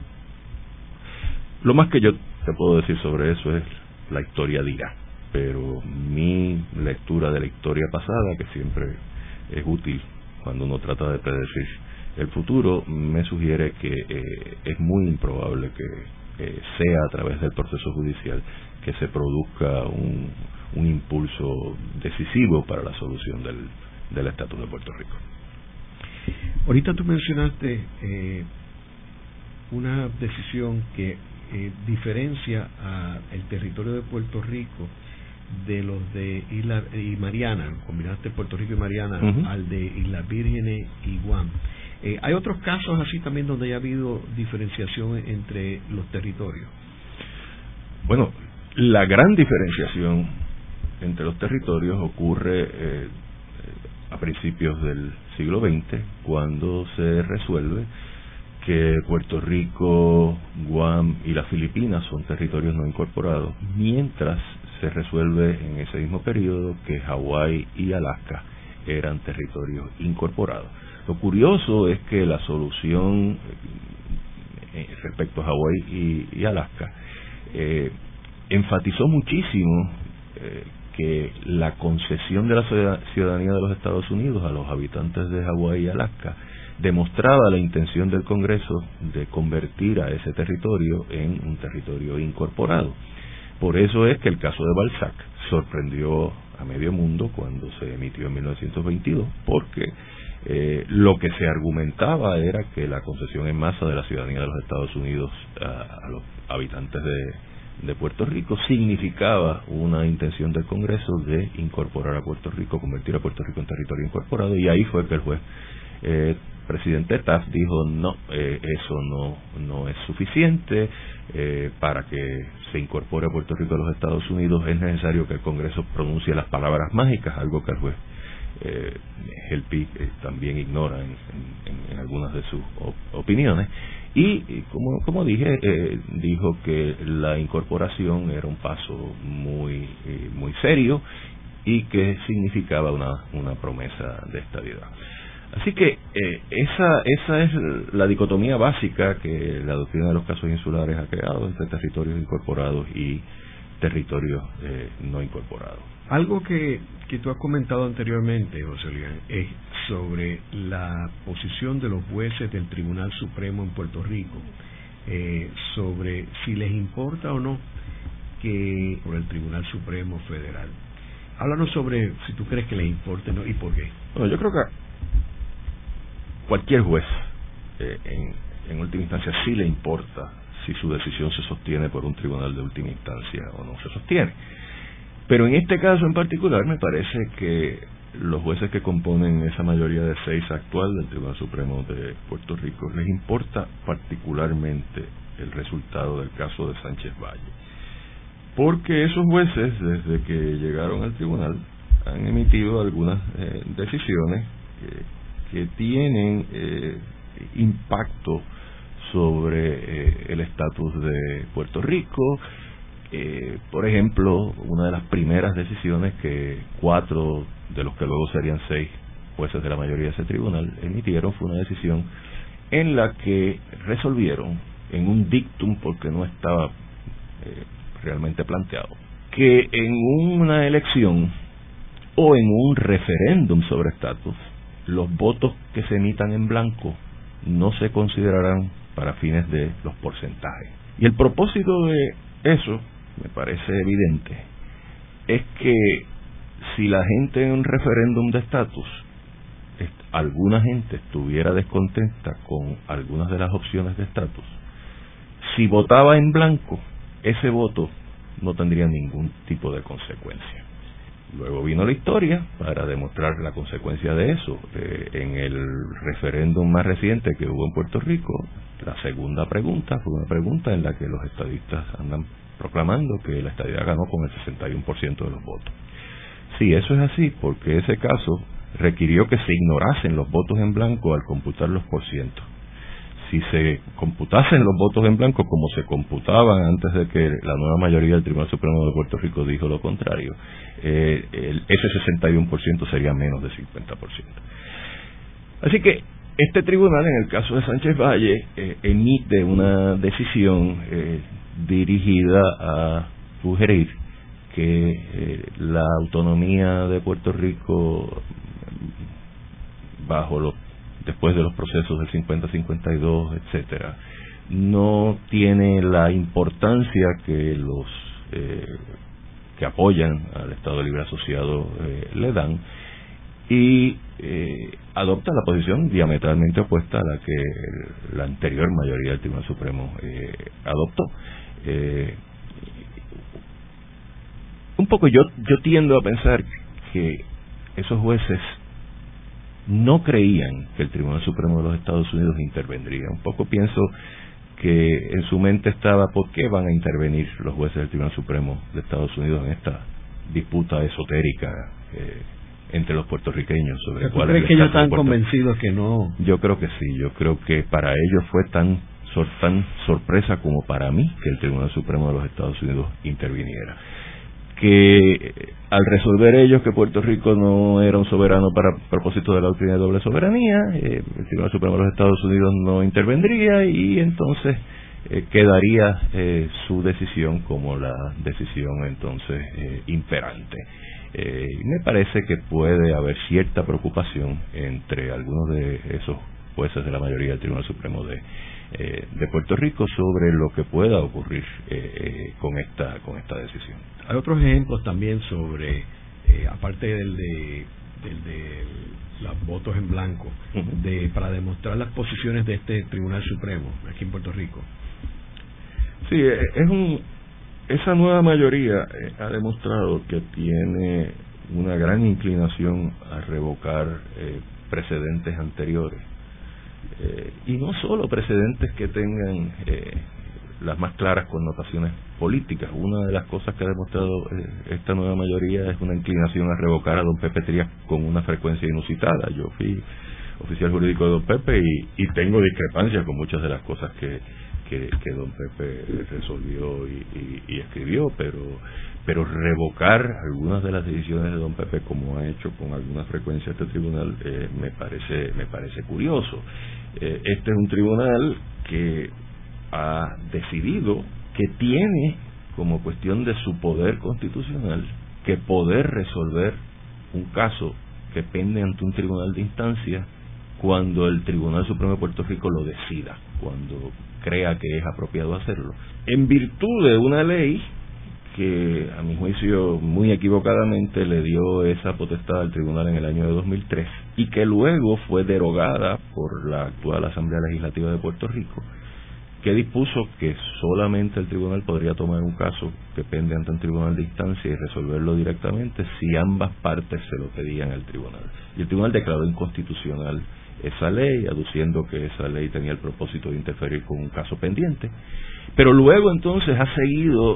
Lo más que yo te puedo decir sobre eso es la historia dirá, pero mi lectura de la historia pasada, que siempre es útil cuando uno trata de predecir el futuro, me sugiere que es muy improbable que sea a través del proceso judicial que se produzca un impulso decisivo para la solución del estatus de Puerto Rico. Ahorita tú mencionaste una decisión que diferencia el territorio de Puerto Rico de los de Isla y Mariana, combinaste Puerto Rico y Mariana, al de Islas Vírgenes y Guam. ¿Hay otros casos así también donde haya habido diferenciación entre los territorios? Bueno, la gran diferenciación entre los territorios ocurre a principios del siglo XX, cuando se resuelve que Puerto Rico, Guam y las Filipinas son territorios no incorporados, mientras se resuelve en ese mismo periodo que Hawái y Alaska eran territorios incorporados. Lo curioso es que la solución respecto a Hawái y Alaska enfatizó muchísimo que la concesión de la ciudadanía de los Estados Unidos a los habitantes de Hawái y Alaska demostraba la intención del Congreso de convertir a ese territorio en un territorio incorporado. Por eso es que el caso de Balzac sorprendió a medio mundo cuando se emitió en 1922, porque lo que se argumentaba era que la concesión en masa de la ciudadanía de los Estados Unidos a los habitantes de Puerto Rico significaba una intención del Congreso de incorporar a Puerto Rico, convertir a Puerto Rico en territorio incorporado, y ahí fue que el juez presidente Taft dijo no, eso no es suficiente. Para que se incorpore a Puerto Rico a los Estados Unidos es necesario que el Congreso pronuncie las palabras mágicas, algo que el juez Helpig también ignora en algunas de sus opiniones, y como dije, dijo que la incorporación era un paso muy serio y que significaba una promesa de estabilidad. Así que esa es la dicotomía básica que la doctrina de los casos insulares ha creado entre territorios incorporados y territorios no incorporados. Algo que tú has comentado anteriormente, José Elian, es sobre la posición de los jueces del Tribunal Supremo en Puerto Rico, sobre si les importa o no que por el Tribunal Supremo Federal. Háblanos sobre si tú crees que les importa, ¿no? Y por qué. Bueno, yo creo que cualquier juez en última instancia sí le importa si su decisión se sostiene por un tribunal de última instancia o no se sostiene, pero en este caso en particular me parece que los jueces que componen esa mayoría de 6 actual del Tribunal Supremo de Puerto Rico les importa particularmente el resultado del caso de Sánchez Valle, porque esos jueces desde que llegaron al tribunal han emitido algunas decisiones que tienen impacto sobre el estatus de Puerto Rico. Por ejemplo, una de las primeras decisiones que 4 de los que luego serían 6 jueces de la mayoría de ese tribunal emitieron fue una decisión en la que resolvieron en un dictum, porque no estaba realmente planteado, que en una elección o en un referéndum sobre estatus, los votos que se emitan en blanco no se considerarán para fines de los porcentajes. Y el propósito de eso, me parece evidente, es que si la gente en un referéndum de estatus, alguna gente estuviera descontenta con algunas de las opciones de estatus, si votaba en blanco, ese voto no tendrían ningún tipo de consecuencia. Luego vino la historia para demostrar la consecuencia de eso. En el referéndum más reciente que hubo en Puerto Rico, la segunda pregunta fue una pregunta en la que los estadistas andan proclamando que la estadidad ganó con el 61% de los votos. Sí, eso es así, porque ese caso requirió que se ignorasen los votos en blanco al computar los porcientos. Si se computasen los votos en blanco como se computaban antes de que la nueva mayoría del Tribunal Supremo de Puerto Rico dijo lo contrario, ese 61% sería menos de 50%. Así que este tribunal, en el caso de Sánchez Valle, emite una decisión dirigida a sugerir que la autonomía de Puerto Rico después de los procesos del 50-52, etcétera, no tiene la importancia que los que apoyan al Estado Libre Asociado le dan, y adopta la posición diametralmente opuesta a la que la anterior mayoría del Tribunal Supremo adoptó. Un poco yo tiendo a pensar que esos jueces no creían que el Tribunal Supremo de los Estados Unidos intervendría. Un poco pienso que en su mente estaba ¿por qué van a intervenir los jueces del Tribunal Supremo de Estados Unidos en esta disputa esotérica entre los puertorriqueños sobre cuál es el estatus de Puerto Rico? ¿Crees que ellos están convencidos que no? Yo creo que sí, yo creo que para ellos fue tan sorpresa como para mí que el Tribunal Supremo de los Estados Unidos interviniera. Que al resolver ellos que Puerto Rico no era un soberano para propósito de la doctrina de doble soberanía, el Tribunal Supremo de los Estados Unidos no intervendría y entonces quedaría su decisión como la decisión entonces imperante. Me parece que puede haber cierta preocupación entre algunos de esos jueces de la mayoría del Tribunal Supremo de Puerto Rico sobre lo que pueda ocurrir con esta decisión. Hay otros ejemplos también sobre, aparte del de los votos en blanco, para demostrar las posiciones de este Tribunal Supremo aquí en Puerto Rico. Sí, esa nueva mayoría ha demostrado que tiene una gran inclinación a revocar precedentes anteriores. Y no solo precedentes que tengan las más claras connotaciones políticas. Una de las cosas que ha demostrado esta nueva mayoría es una inclinación a revocar a don Pepe Trías con una frecuencia inusitada. Yo fui oficial jurídico de don Pepe y tengo discrepancias con muchas de las cosas que don Pepe resolvió y escribió, pero revocar algunas de las decisiones de don Pepe, como ha hecho con alguna frecuencia este tribunal, me parece curioso. Este es un tribunal que ha decidido que tiene como cuestión de su poder constitucional que poder resolver un caso que pende ante un tribunal de instancia cuando el Tribunal Supremo de Puerto Rico lo decida, cuando crea que es apropiado hacerlo, en virtud de una ley que a mi juicio muy equivocadamente le dio esa potestad al tribunal en el año de 2003 y que luego fue derogada por la actual Asamblea Legislativa de Puerto Rico, que dispuso que solamente el tribunal podría tomar un caso que pende ante un tribunal de instancia y resolverlo directamente si ambas partes se lo pedían al tribunal. Y el tribunal declaró inconstitucional esa ley, aduciendo que esa ley tenía el propósito de interferir con un caso pendiente, pero luego entonces ha seguido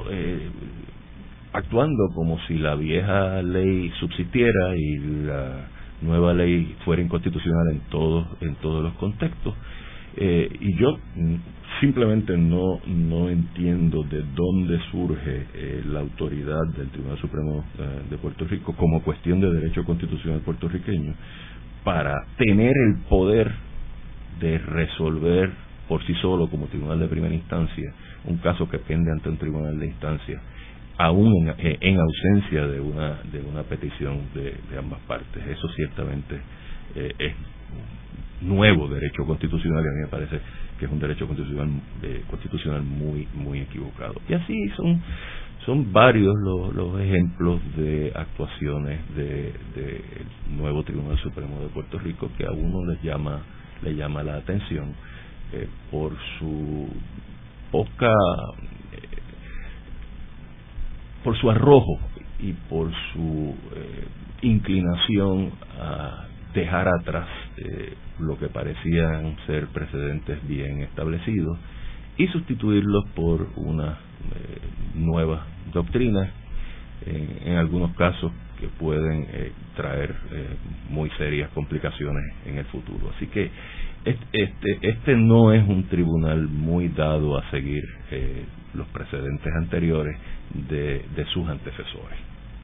actuando como si la vieja ley subsistiera y la nueva ley fuera inconstitucional en todos los contextos. Y yo simplemente no entiendo de dónde surge la autoridad del Tribunal Supremo de Puerto Rico como cuestión de derecho constitucional puertorriqueño para tener el poder de resolver por sí solo como tribunal de primera instancia un caso que pende ante un tribunal de instancia, aún en ausencia de una petición de ambas partes. Eso ciertamente es nuevo derecho constitucional y a mí me parece que es un derecho constitucional muy equivocado. Y así son varios los ejemplos de actuaciones del nuevo Tribunal Supremo de Puerto Rico que a uno le llama la atención por su poca por su arrojo y por su inclinación a dejar atrás lo que parecían ser precedentes bien establecidos y sustituirlos por una nuevas doctrinas, en algunos casos que pueden traer muy serias complicaciones en el futuro. Así que este no es un tribunal muy dado a seguir los precedentes anteriores de sus antecesores.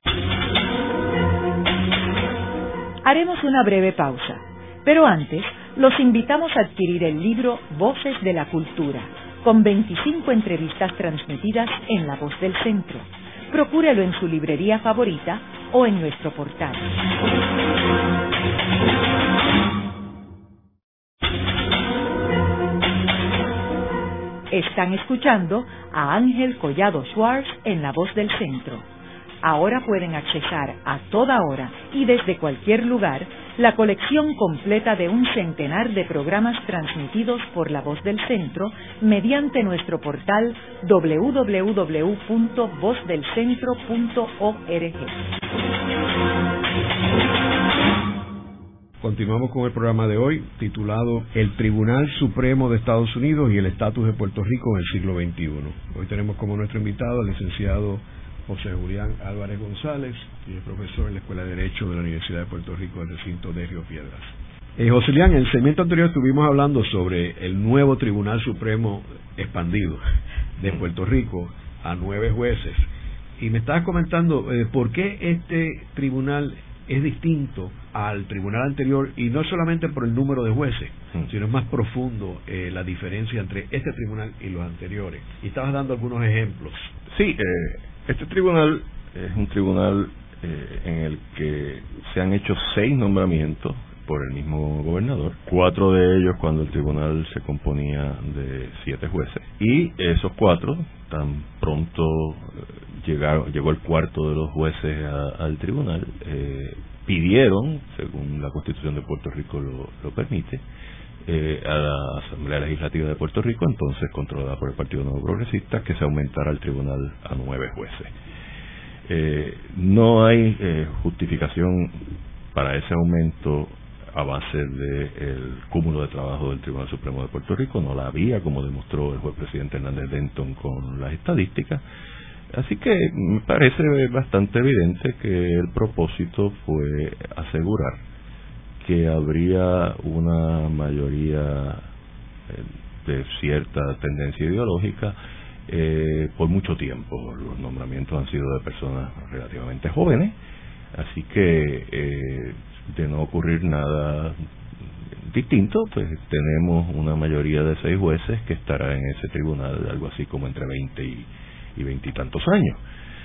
Haremos una breve pausa, pero antes los invitamos a adquirir el libro Voces de la Cultura, con 25 entrevistas transmitidas en La Voz del Centro. Procúrelo en su librería favorita o en nuestro portal. Están escuchando a Ángel Collado Schwartz en La Voz del Centro. Ahora pueden accesar a toda hora y desde cualquier lugar la colección completa de 100 de programas transmitidos por La Voz del Centro mediante nuestro portal www.vozdelcentro.org. Continuamos con el programa de hoy, titulado El Tribunal Supremo de Estados Unidos y el Estatus de Puerto Rico en el siglo XXI. Hoy tenemos como nuestro invitado al licenciado José Julián Álvarez González, y es profesor en la Escuela de Derecho de la Universidad de Puerto Rico del recinto de Río Piedras. José Julián, en el segmento anterior estuvimos hablando sobre el nuevo Tribunal Supremo expandido de Puerto Rico a 9 jueces, y me estabas comentando por qué este tribunal es distinto al tribunal anterior, y no solamente por el número de jueces, sino es más profundo la diferencia entre este tribunal y los anteriores. Y estabas dando algunos ejemplos. Sí, este tribunal es un tribunal en el que se han hecho 6 nombramientos por el mismo gobernador, 4 de ellos cuando el tribunal se componía de 7 jueces, y esos 4, tan pronto llegó el cuarto de los jueces al tribunal, pidieron, según la Constitución de Puerto Rico lo permite, a la Asamblea Legislativa de Puerto Rico, entonces controlada por el Partido Nuevo Progresista, que se aumentara el tribunal a 9 jueces. No hay justificación para ese aumento a base del cúmulo de trabajo del Tribunal Supremo de Puerto Rico. No la había, como demostró el juez presidente Hernández Denton con las estadísticas. Así que me parece bastante evidente que el propósito fue asegurar que habría una mayoría de cierta tendencia ideológica por mucho tiempo. Los nombramientos han sido de personas relativamente jóvenes, así que de no ocurrir nada distinto, pues tenemos una mayoría de 6 jueces que estará en ese tribunal algo así como entre 20 y 20 y tantos años.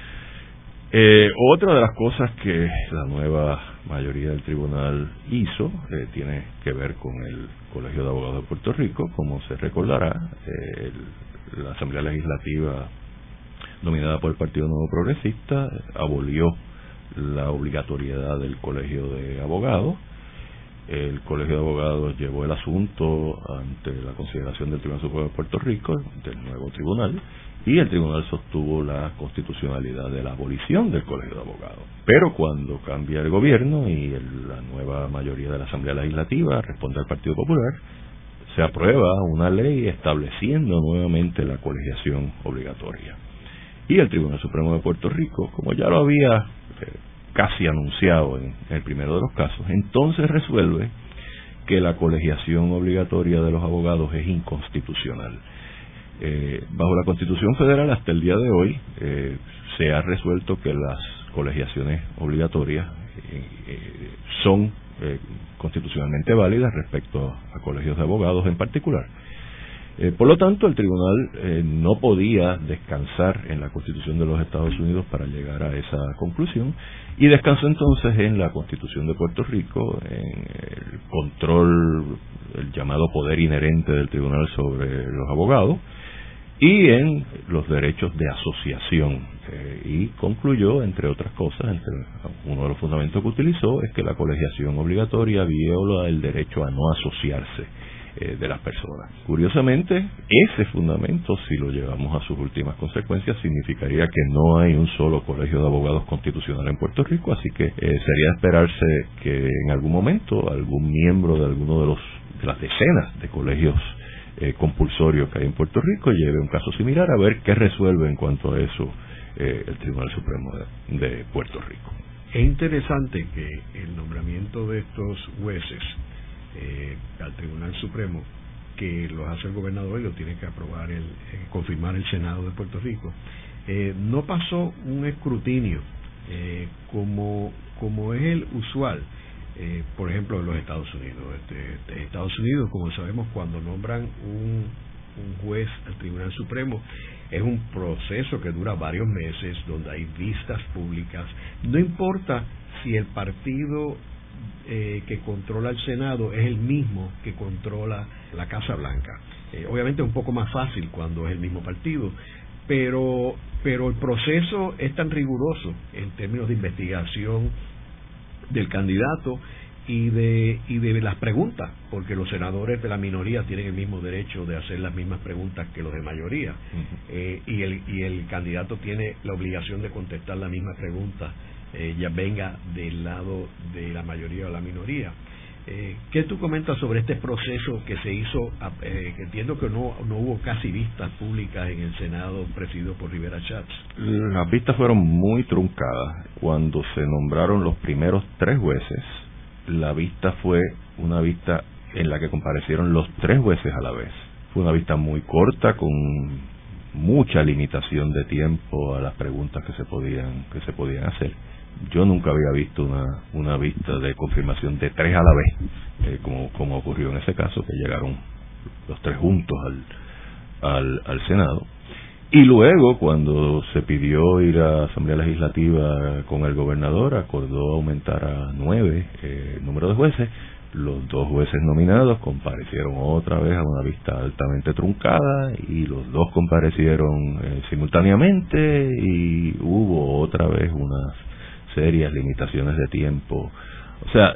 Otra de las cosas que la nueva mayoría del tribunal hizo tiene que ver con el Colegio de Abogados de Puerto Rico. Como se recordará, la Asamblea Legislativa dominada por el Partido Nuevo Progresista abolió la obligatoriedad del Colegio de Abogados. El Colegio de Abogados llevó el asunto ante la consideración del Tribunal Supremo de Puerto Rico, del nuevo tribunal, y el tribunal sostuvo la constitucionalidad de la abolición del Colegio de Abogados. Pero cuando cambia el gobierno y la nueva mayoría de la Asamblea Legislativa responde al Partido Popular, se aprueba una ley estableciendo nuevamente la colegiación obligatoria. Y el Tribunal Supremo de Puerto Rico, como ya lo había casi anunciado en el primero de los casos, entonces resuelve que la colegiación obligatoria de los abogados es inconstitucional. Bajo la Constitución Federal, hasta el día de hoy, se ha resuelto que las colegiaciones obligatorias son constitucionalmente válidas respecto a colegios de abogados en particular. Por lo tanto, el tribunal no podía descansar en la Constitución de los Estados Unidos para llegar a esa conclusión, y descansó entonces en la Constitución de Puerto Rico, en el control, el llamado poder inherente del tribunal sobre los abogados, y en los derechos de asociación, y concluyó, entre otras cosas, uno de los fundamentos que utilizó es que la colegiación obligatoria viola el derecho a no asociarse de las personas. Curiosamente, ese fundamento, si lo llevamos a sus últimas consecuencias, significaría que no hay un solo colegio de abogados constitucional en Puerto Rico, así que sería esperarse que en algún momento algún miembro de alguno de las decenas de colegios compulsorios que hay en Puerto Rico lleve un caso similar a ver qué resuelve en cuanto a eso el Tribunal Supremo de Puerto Rico. Es interesante que el nombramiento de estos jueces al Tribunal Supremo, que los hace el gobernador y lo tiene que aprobar confirmar el Senado de Puerto Rico, no pasó un escrutinio como es el usual, por ejemplo, en los Estados Unidos. Estados Unidos, como sabemos, cuando nombran un juez al Tribunal Supremo, es un proceso que dura varios meses, donde hay vistas públicas. No importa si el partido que controla el Senado es el mismo que controla la Casa Blanca. Obviamente es un poco más fácil cuando es el mismo partido, pero el proceso es tan riguroso en términos de investigación del candidato y de las preguntas, porque los senadores de la minoría tienen el mismo derecho de hacer las mismas preguntas que los de mayoría, y el candidato tiene la obligación de contestar la misma pregunta, ya venga del lado de la mayoría o la minoría. ¿Qué tú comentas sobre este proceso que se hizo? Que entiendo que no hubo casi vistas públicas en el Senado presidido por Rivera Schatz. Las vistas fueron muy truncadas. Cuando se nombraron los primeros 3 jueces, la vista fue una vista en la que comparecieron los 3 jueces a la vez. Fue una vista muy corta, con mucha limitación de tiempo a las preguntas que se podían hacer. Yo nunca había visto una vista de confirmación de 3 a la vez, como ocurrió en ese caso, que llegaron los 3 juntos al Senado. Y luego, cuando se pidió ir a la Asamblea Legislativa con el gobernador, acordó aumentar a 9 el número de jueces. Los 2 jueces nominados comparecieron otra vez a una vista altamente truncada, y los 2 comparecieron simultáneamente, y hubo otra vez unas serias limitaciones de tiempo. O sea,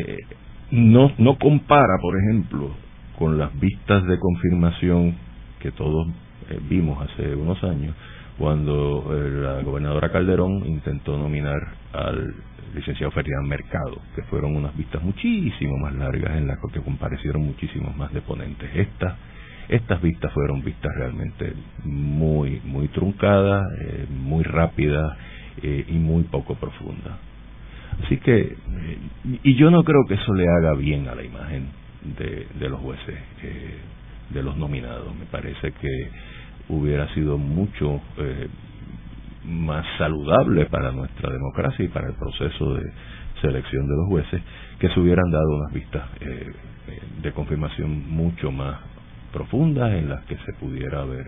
no compara, por ejemplo, con las vistas de confirmación que todos vimos hace unos años, cuando la gobernadora Calderón intentó nominar al licenciado Ferdinand Mercado, que fueron unas vistas muchísimo más largas en las que comparecieron muchísimos más deponentes. Estas vistas fueron vistas realmente muy truncadas, muy rápidas, y muy poco profundas. Así que, y yo no creo que eso le haga bien a la imagen de los jueces, de los nominados. Me parece que hubiera sido mucho más saludable para nuestra democracia y para el proceso de selección de los jueces que se hubieran dado unas vistas de confirmación mucho más profundas, en las que se pudiera haber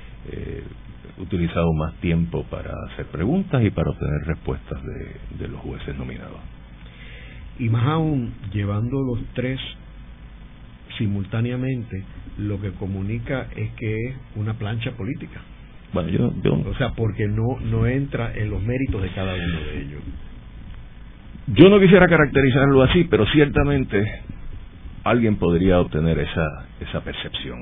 utilizado más tiempo para hacer preguntas y para obtener respuestas de los jueces nominados. Y más aún, llevando los 3 simultáneamente, lo que comunica es que es una plancha política. Bueno, yo o sea, porque no entra en los méritos de cada uno de ellos. Yo no quisiera caracterizarlo así, pero ciertamente alguien podría obtener esa percepción,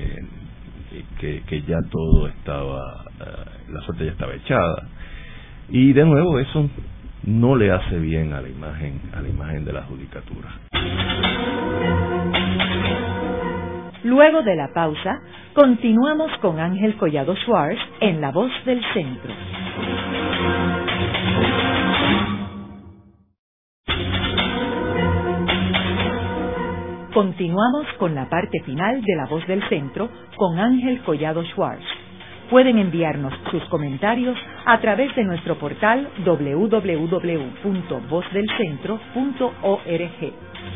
que ya todo estaba, la suerte ya estaba echada, y de nuevo eso no le hace bien a la imagen de la judicatura. Luego de la pausa, continuamos con Ángel Collado Schwartz en La Voz del Centro. Continuamos con la parte final de La Voz del Centro con Ángel Collado Schwartz. Pueden enviarnos sus comentarios a través de nuestro portal www.vozdelcentro.org.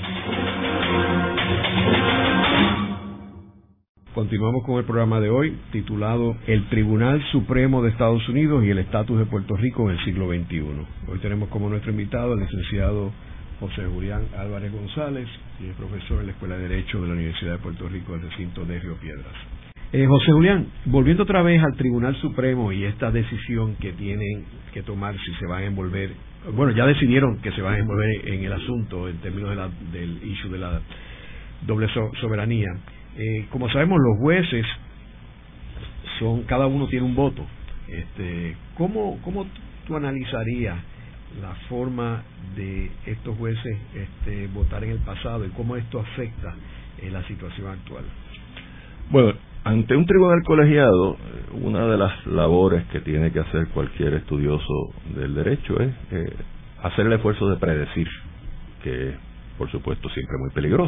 Continuamos con el programa de hoy, titulado El Tribunal Supremo de Estados Unidos y el estatus de Puerto Rico en el siglo XXI. Hoy tenemos como nuestro invitado al licenciado José Julián Álvarez González, y es profesor en la Escuela de Derecho de la Universidad de Puerto Rico del recinto de Río Piedras. José Julián, volviendo otra vez al Tribunal Supremo y esta decisión que tienen que tomar si se van a envolver, bueno, ya decidieron que se van a envolver en el asunto en términos del issue doble soberanía. Como sabemos, los jueces cada uno tiene un voto. ¿Cómo tú analizarías la forma de estos jueces votar en el pasado y cómo esto afecta la situación actual? Bueno, ante un tribunal colegiado, una de las labores que tiene que hacer cualquier estudioso del derecho es hacer el esfuerzo de predecir, que es, por supuesto, siempre muy peligroso.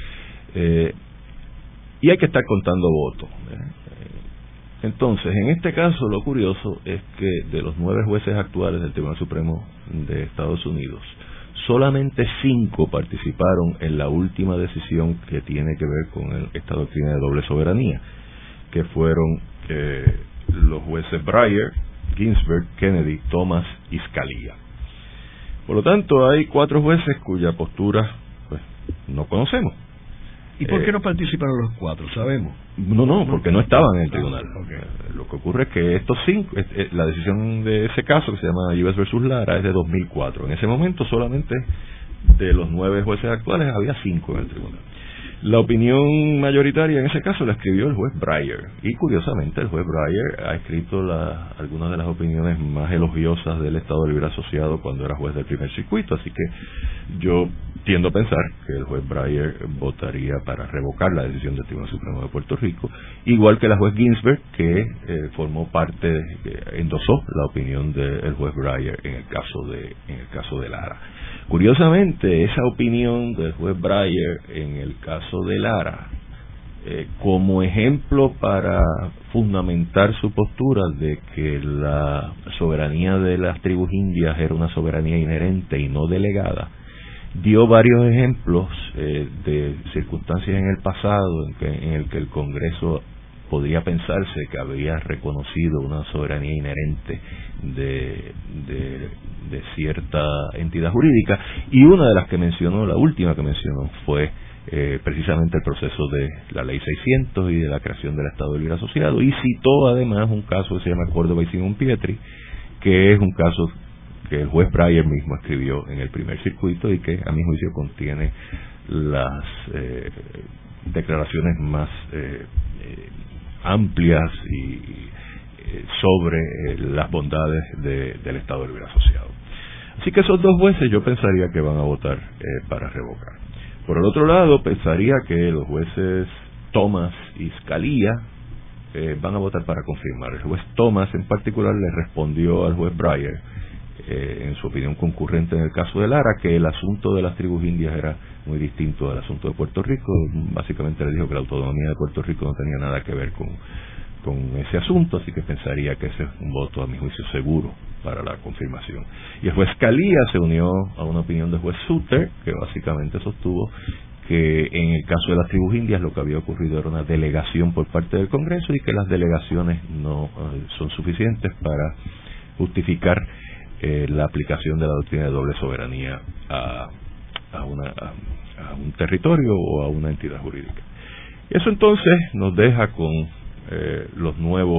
Y hay que estar contando votos. Entonces, en este caso, lo curioso es que de los 9 jueces actuales del Tribunal Supremo de Estados Unidos, solamente 5 participaron en la última decisión que tiene que ver con esta doctrina de doble soberanía, que fueron los jueces Breyer, Ginsburg, Kennedy, Thomas y Scalia. Por lo tanto, hay 4 jueces cuya postura pues no conocemos. ¿Y por qué no participaron los 4? ¿Sabemos? No, porque no estaban en el tribunal. Okay. Lo que ocurre es que estos 5, la decisión de ese caso, que se llama U.S. versus Lara, es de 2004. En ese momento solamente de los 9 jueces actuales había 5 en el tribunal. La opinión mayoritaria en ese caso la escribió el juez Breyer, y curiosamente el juez Breyer ha escrito algunas de las opiniones más elogiosas del Estado Libre Asociado cuando era juez del primer circuito, así que yo tiendo a pensar que el juez Breyer votaría para revocar la decisión del Tribunal Supremo de Puerto Rico, igual que la juez Ginsburg, que formó parte, endosó la opinión del juez Breyer en el caso de Lara. Curiosamente, esa opinión del juez Breyer en el caso de Lara, como ejemplo para fundamentar su postura de que la soberanía de las tribus indias era una soberanía inherente y no delegada, dio varios ejemplos de circunstancias en el pasado en el que el Congreso podría pensarse que había reconocido una soberanía inherente de cierta entidad jurídica, y una de las que mencionó, la última que mencionó, fue precisamente el proceso de la Ley 600 y de la creación del Estado Libre Asociado, y citó además un caso que se llama Córdoba y Simón Pietri, que es un caso que el juez Breyer mismo escribió en el primer circuito y que a mi juicio contiene las declaraciones más amplias y sobre las bondades del Estado Libre Asociado. Así que esos 2 jueces yo pensaría que van a votar para revocar. Por el otro lado, pensaría que los jueces Thomas y Scalia van a votar para confirmar. El juez Thomas en particular le respondió al juez Breyer en su opinión concurrente en el caso de Lara, que el asunto de las tribus indias era muy distinto al asunto de Puerto Rico. Básicamente le dijo que la autonomía de Puerto Rico no tenía nada que ver con ese asunto, así que pensaría que ese es un voto, a mi juicio, seguro para la confirmación. Y el juez Scalia se unió a una opinión del juez Souter, que básicamente sostuvo que en el caso de las tribus indias lo que había ocurrido era una delegación por parte del Congreso y que las delegaciones no son suficientes para justificar la aplicación de la doctrina de doble soberanía a un territorio o a una entidad jurídica. Y eso entonces nos deja con los nuevos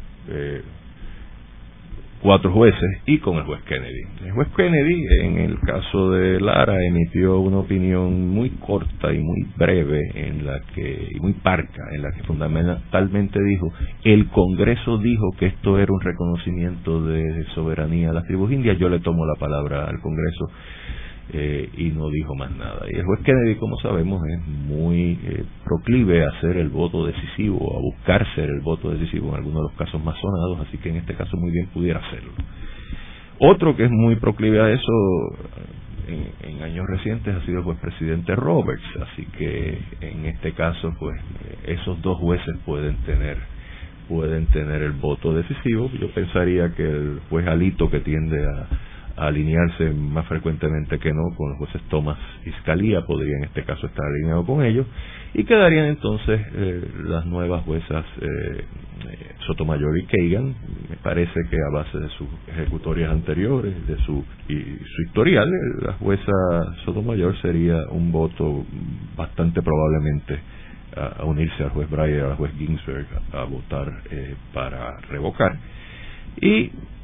4 jueces y con el juez Kennedy. El juez Kennedy, en el caso de Lara, emitió una opinión muy corta y muy breve y muy parca, en la que fundamentalmente dijo: el Congreso dijo que esto era un reconocimiento de soberanía a las tribus indias, yo le tomo la palabra al Congreso, y no dijo más nada. Y el juez Kennedy, como sabemos, es muy proclive a hacer el voto decisivo, a buscar ser el voto decisivo en algunos de los casos más sonados, así que en este caso muy bien pudiera hacerlo. Otro que es muy proclive a eso en años recientes ha sido el juez presidente Roberts, así que en este caso pues esos 2 jueces pueden tener el voto decisivo. Yo pensaría que el juez Alito, que tiende a alinearse más frecuentemente que no con los jueces Thomas y Scalia, podría en este caso estar alineado con ellos, y quedarían entonces las nuevas juezas Sotomayor y Kagan. Me parece que a base de sus ejecutorias anteriores y su historial, la jueza Sotomayor sería un voto bastante probablemente a unirse al juez Breyer, al juez Ginsburg, a votar para revocar. Y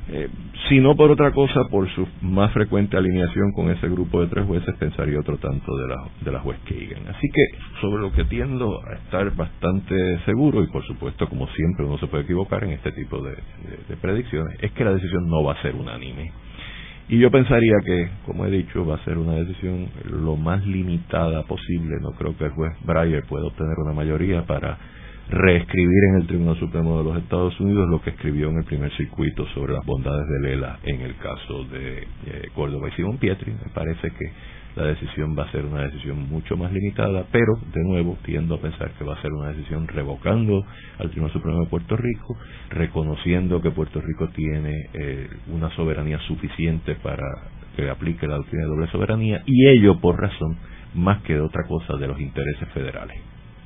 Si no por otra cosa, por su más frecuente alineación con ese grupo de 3 jueces, pensaría otro tanto de la juez Kagan. Así que sobre lo que tiendo a estar bastante seguro, y por supuesto, como siempre, uno se puede equivocar en este tipo de predicciones, es que la decisión no va a ser unánime. Y yo pensaría que, como he dicho, va a ser una decisión lo más limitada posible. No creo que el juez Breyer pueda obtener una mayoría para reescribir en el Tribunal Supremo de los Estados Unidos lo que escribió en el primer circuito sobre las bondades de Lela en el caso de Córdoba y Simón Pietri. Me parece que la decisión va a ser una decisión mucho más limitada, pero de nuevo tiendo a pensar que va a ser una decisión revocando al Tribunal Supremo de Puerto Rico, reconociendo que Puerto Rico tiene una soberanía suficiente para que aplique la doctrina de doble soberanía, y ello por razón más que de otra cosa de los intereses federales.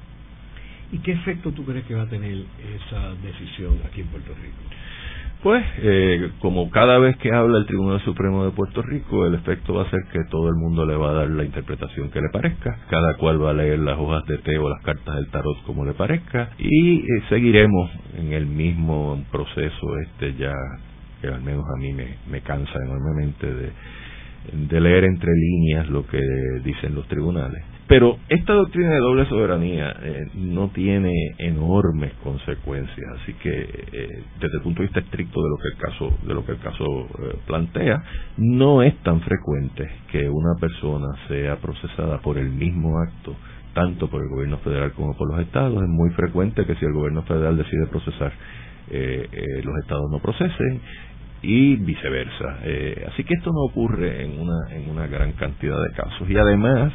¿Y qué efecto tú crees que va a tener esa decisión aquí en Puerto Rico? Pues, como cada vez que habla el Tribunal Supremo de Puerto Rico, el efecto va a ser que todo el mundo le va a dar la interpretación que le parezca, cada cual va a leer las hojas de té o las cartas del tarot como le parezca, y seguiremos en el mismo proceso ya, que al menos a mí me cansa enormemente de leer entre líneas lo que dicen los tribunales. Pero esta doctrina de doble soberanía no tiene enormes consecuencias, así que desde el punto de vista estricto de lo que el caso plantea, no es tan frecuente que una persona sea procesada por el mismo acto, tanto por el gobierno federal como por los estados. Es muy frecuente que si el gobierno federal decide procesar, los estados no procesen, y viceversa. Así que esto no ocurre en una gran cantidad de casos. Y además,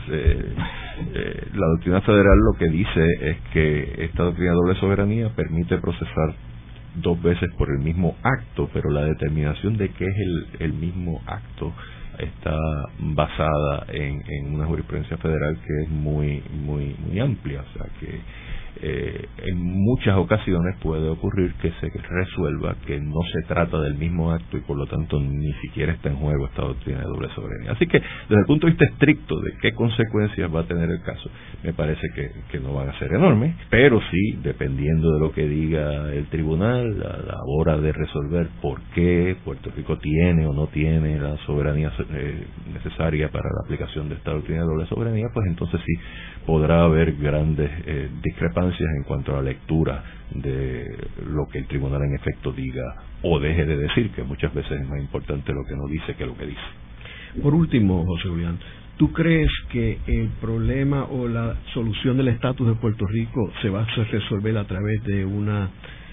la doctrina federal lo que dice es que esta doctrina de doble soberanía permite procesar 2 veces por el mismo acto, pero la determinación de qué es el mismo acto está basada en una jurisprudencia federal que es muy amplia. O sea que en muchas ocasiones puede ocurrir que se resuelva que no se trata del mismo acto y por lo tanto ni siquiera está en juego esta doctrina de doble soberanía. Así que desde el punto de vista estricto de qué consecuencias va a tener el caso, me parece que no van a ser enormes, pero sí, dependiendo de lo que diga el tribunal a la hora de resolver por qué Puerto Rico tiene o no tiene la soberanía necesaria para la aplicación de esta doctrina de doble soberanía, pues entonces sí podrá haber grandes discrepancias en cuanto a la lectura de lo que el tribunal en efecto diga o deje de decir, que muchas veces es más importante lo que no dice que lo que dice. Por último, José Julián, ¿tú crees que el problema o la solución del estatus de Puerto Rico se va a resolver a través de una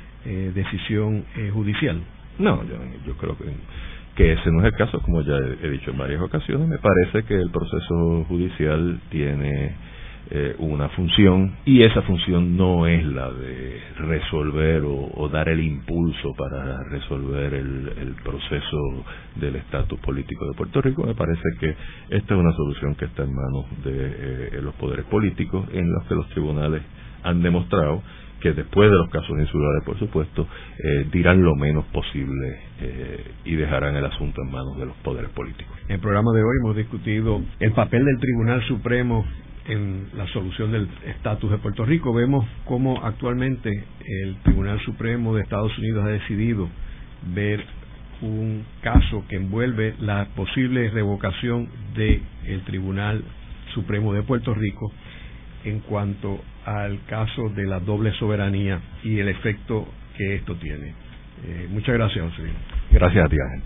decisión judicial? No, yo creo que ese no es el caso, como ya he dicho en varias ocasiones. Me parece que el proceso judicial tiene una función, y esa función no es la de resolver o dar el impulso para resolver el proceso del estatus político de Puerto Rico. Me parece que esta es una solución que está en manos de los poderes políticos, en los que los tribunales han demostrado que después de los casos insulares, por supuesto, dirán lo menos posible y dejarán el asunto en manos de los poderes políticos. En el programa de hoy hemos discutido el papel del Tribunal Supremo en la solución del estatus de Puerto Rico. Vemos cómo actualmente el Tribunal Supremo de Estados Unidos ha decidido ver un caso que envuelve la posible revocación del Tribunal Supremo de Puerto Rico en cuanto al caso de la doble soberanía y el efecto que esto tiene. Muchas gracias, José. Gracias a ti, Ángel.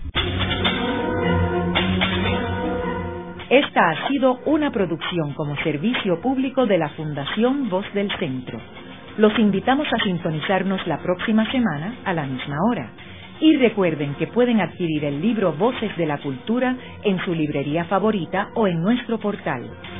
Esta ha sido una producción como servicio público de la Fundación Voz del Centro. Los invitamos a sintonizarnos la próxima semana a la misma hora. Y recuerden que pueden adquirir el libro Voces de la Cultura en su librería favorita o en nuestro portal